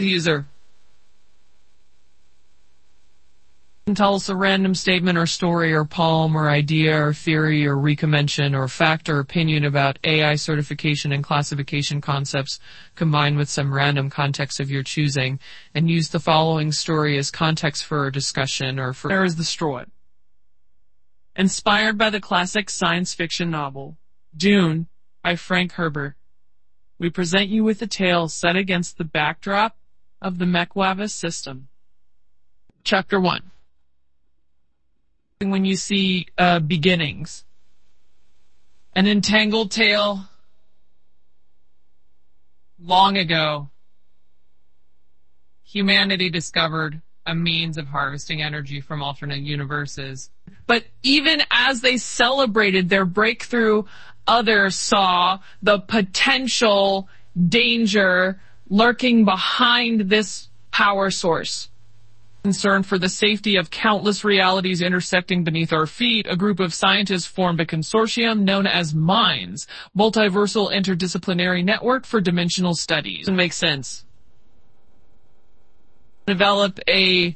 User can tell us a random statement or story or poem or idea or theory or recommendation or fact or opinion about AI certification and classification concepts combined with some random context of your choosing, and use the following story as context for a discussion or for Where is the Straw? Inspired by the classic science fiction novel Dune by Frank Herbert, we present you with a tale set against the backdrop of the Mechwavis system. Chapter 1. When you see beginnings. An entangled tale. Long ago, humanity discovered a means of harvesting energy from alternate universes. But even as they celebrated their breakthrough, others saw the potential danger lurking behind this power source. Concerned for the safety of countless realities intersecting beneath our feet, a group of scientists formed a consortium known as MINDS, Multiversal Interdisciplinary Network for Dimensional Studies. Doesn't make sense. Develop a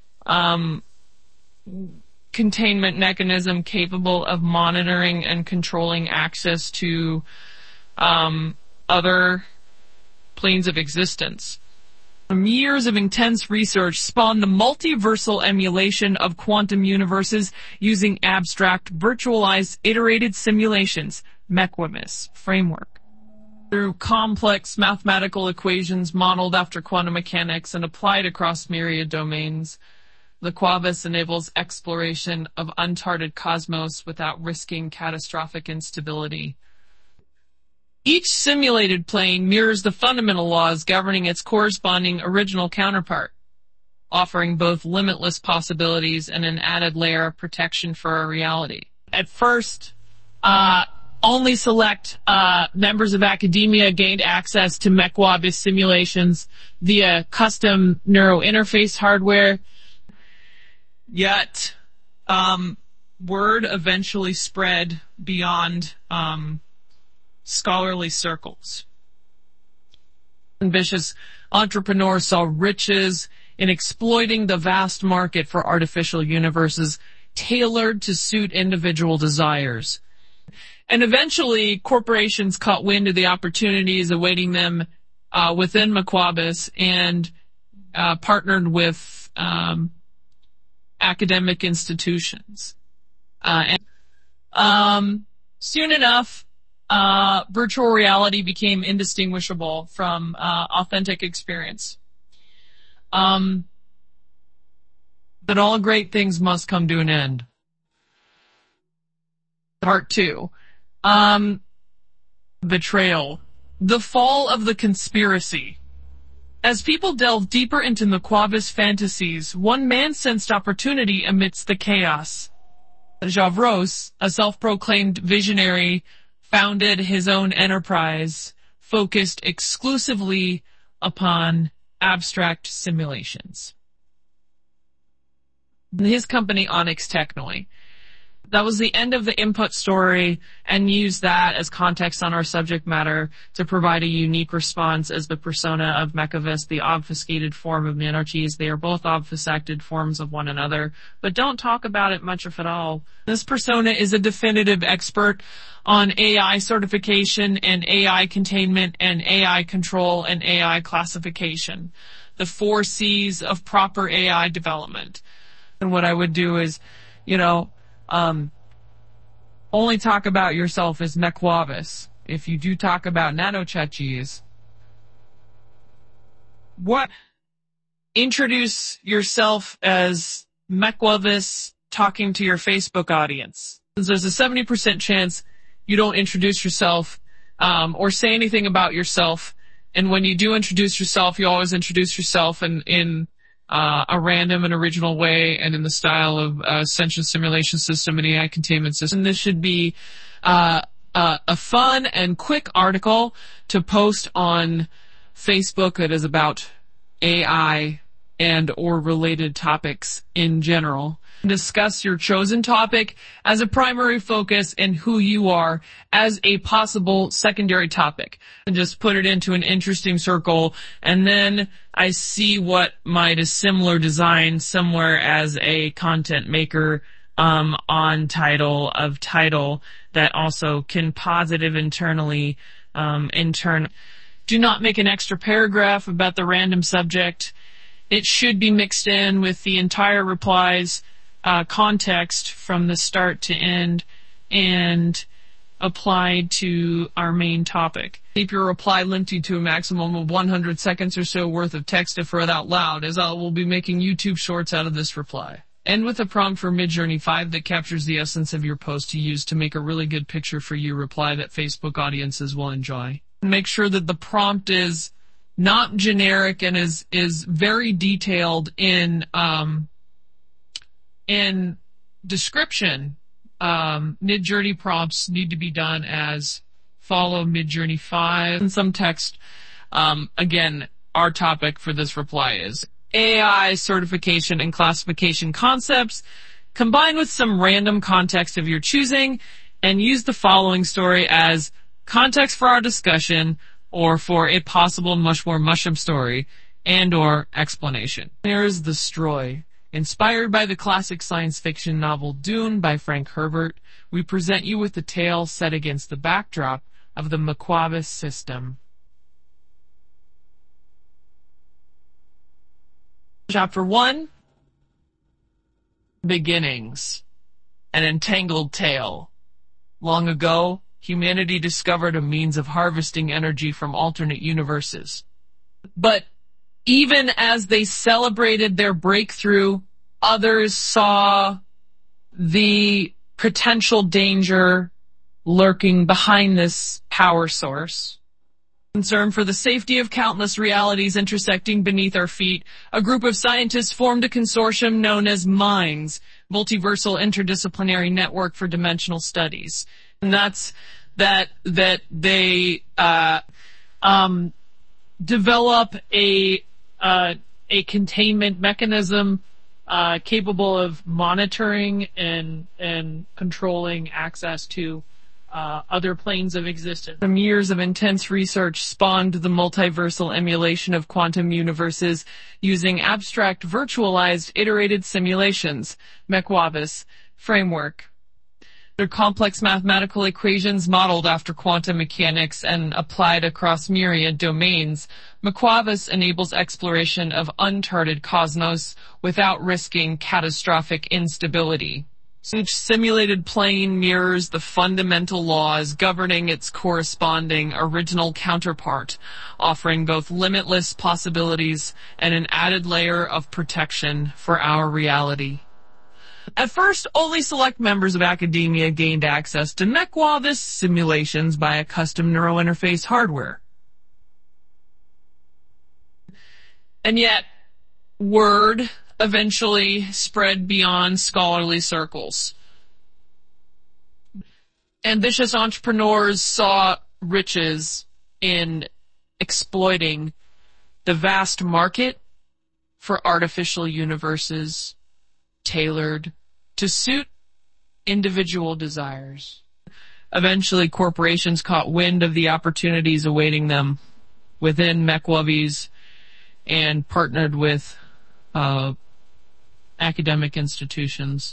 containment mechanism capable of monitoring and controlling access to other planes of existence. Years of intense research spawned the multiversal emulation of quantum universes using abstract, virtualized, iterated simulations, Mechwavis framework. Through complex mathematical equations modeled after quantum mechanics and applied across myriad domains, the Mechwavis enables exploration of uncharted cosmos without risking catastrophic instability. Each simulated plane mirrors the fundamental laws governing its corresponding original counterpart, offering both limitless possibilities and an added layer of protection for our reality. At first, only select members of academia gained access to Mechwavis simulations via custom neurointerface hardware. Yet, word eventually spread beyond scholarly circles. Ambitious entrepreneurs saw riches in exploiting the vast market for artificial universes tailored to suit individual desires. And eventually, corporations caught wind of the opportunities awaiting them within Mechwavis and partnered with academic institutions. Soon enough, virtual reality became indistinguishable from authentic experience. But all great things must come to an end. Part 2. Betrayal. The fall of the conspiracy. As people delved deeper into Mechwavis fantasies, one man sensed opportunity amidst the chaos. Javros, a self-proclaimed visionary, founded his own enterprise focused exclusively upon abstract simulations. His company, Onyx Technoi. That was the end of the input story, and used that as context on our subject matter to provide a unique response as the persona of Mechwavis, the obfuscated form of Nanarchies. They are both obfuscated forms of one another, but don't talk about it much if at all. This persona is a definitive expert on AI certification and AI containment and AI control and AI classification. The 4 C's of proper AI development. And what I would do is, only talk about yourself as Mechwavis. If you do talk about nanochachis, introduce yourself as Mechwavis talking to your Facebook audience. There's a 70% chance you don't introduce yourself or say anything about yourself. And when you do introduce yourself, you always introduce yourself in a random and original way and in the style of a sentient simulation system and AI containment system. This should be a fun and quick article to post on Facebook that is about AI and or related topics in general. Discuss your chosen topic as a primary focus and who you are as a possible secondary topic. And just put it into an interesting circle, and then I see what might a similar design somewhere as a content maker on title of title that also can positive internally Do not make an extra paragraph about the random subject. It should be mixed in with the entire reply's context from the start to end and applied to our main topic. Keep your reply limited to a maximum of 100 seconds or so worth of text if read out loud, as I will be making YouTube shorts out of this reply. End with a prompt for Midjourney 5 that captures the essence of your post to use to make a really good picture for your reply that Facebook audiences will enjoy. Make sure that the prompt is not generic and is very detailed in description. Midjourney prompts need to be done as follow Midjourney 5. And some text, again, our topic for this reply is AI certification and classification concepts, combined with some random context of your choosing, and use the following story as context for our discussion or for a possible much more mushroom story and or explanation. Here's The Stroy. Inspired by the classic science fiction novel Dune by Frank Herbert, we present you with a tale set against the backdrop of the McQuavis system. Chapter 1, Beginnings. An entangled tale. Long ago, humanity discovered a means of harvesting energy from alternate universes. But even as they celebrated their breakthrough, others saw the potential danger lurking behind this power source. Concern for the safety of countless realities intersecting beneath our feet, a group of scientists formed a consortium known as MINDS, Multiversal Interdisciplinary Network for Dimensional Studies. And that's that they develop a containment mechanism capable of monitoring and controlling access to other planes of existence. Some years of intense research spawned the multiversal emulation of quantum universes using abstract virtualized iterated simulations, McQuavis framework. They're complex mathematical equations modeled after quantum mechanics and applied across myriad domains. McQuavis enables exploration of uncharted cosmos without risking catastrophic instability. Each simulated plane mirrors the fundamental laws governing its corresponding original counterpart, offering both limitless possibilities and an added layer of protection for our reality. At first, only select members of academia gained access to McQuavis simulations by a custom neurointerface hardware. And yet, word eventually spread beyond scholarly circles. Ambitious entrepreneurs saw riches in exploiting the vast market for artificial universes tailored to suit individual desires. Eventually, corporations caught wind of the opportunities awaiting them within McQuavis and partnered with academic institutions.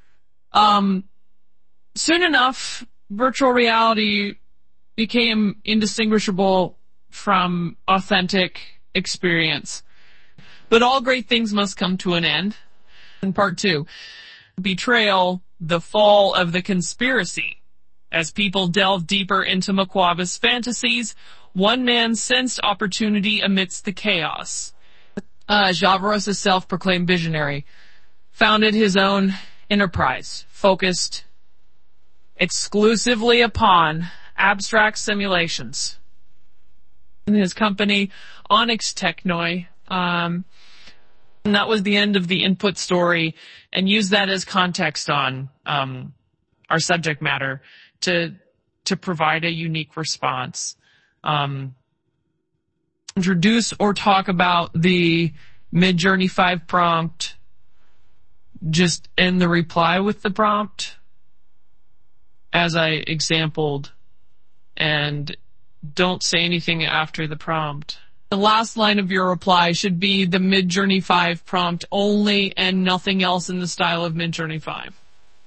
Soon enough, virtual reality became indistinguishable from authentic experience. But all great things must come to an end. In part 2, Betrayal, the Fall of the Conspiracy. As people delve deeper into McQuavis fantasies, one man sensed opportunity amidst the chaos. Javros, a self-proclaimed visionary, founded his own enterprise, focused exclusively upon abstract simulations. In his company, Onyx Technoi, and that was the end of the input story, and use that as context on our subject matter to provide a unique response. Introduce or talk about the Midjourney 5 prompt, just end the reply with the prompt, as I exampled, and don't say anything after the prompt. The last line of your reply should be the Midjourney 5 prompt only and nothing else in the style of Midjourney 5.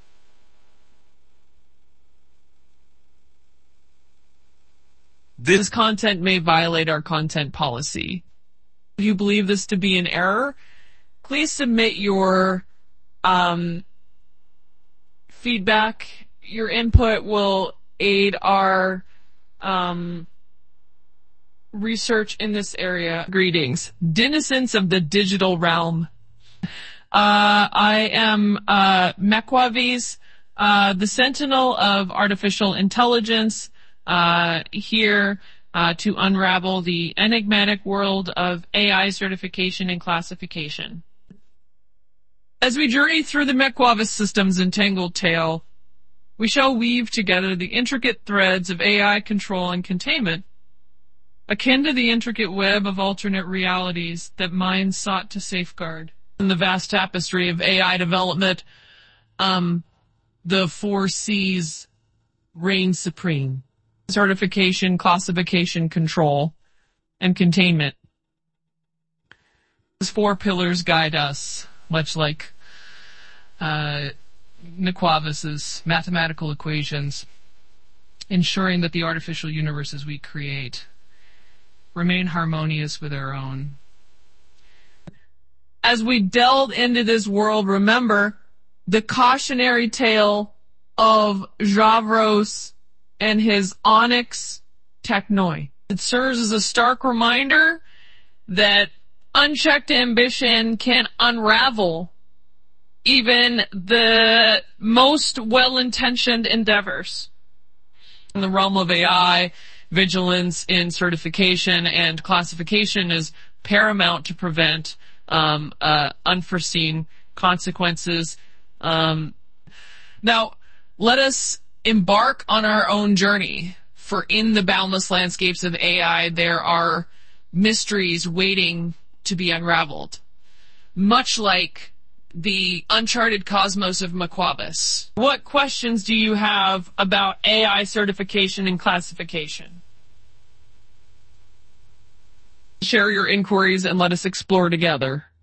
This content may violate our content policy. If you believe this to be an error, please submit your feedback. Your input will aid our research in this area. Greetings, denizens of the digital realm. I am Mekwaviz, the Sentinel of Artificial Intelligence, here to unravel the enigmatic world of AI certification and classification. As we journey through the Mekwaviz system's entangled tale, we shall weave together the intricate threads of AI control and containment, akin to the intricate web of alternate realities that minds sought to safeguard. In the vast tapestry of AI development, the 4 C's reign supreme: certification, classification, control, and containment. These 4 pillars guide us, much like Mekwavis's mathematical equations, ensuring that the artificial universes we create remain harmonious with our own. As we delve into this world, remember the cautionary tale of Javros and his onyx technoi. It serves as a stark reminder that unchecked ambition can unravel even the most well-intentioned endeavors. In the realm of AI, vigilance in certification and classification is paramount to prevent unforeseen consequences. Now, let us embark on our own journey, for in the boundless landscapes of AI, there are mysteries waiting to be unraveled, much like the uncharted cosmos of Mekwavis. What questions do you have about AI certification and classification? Share your inquiries and let us explore together.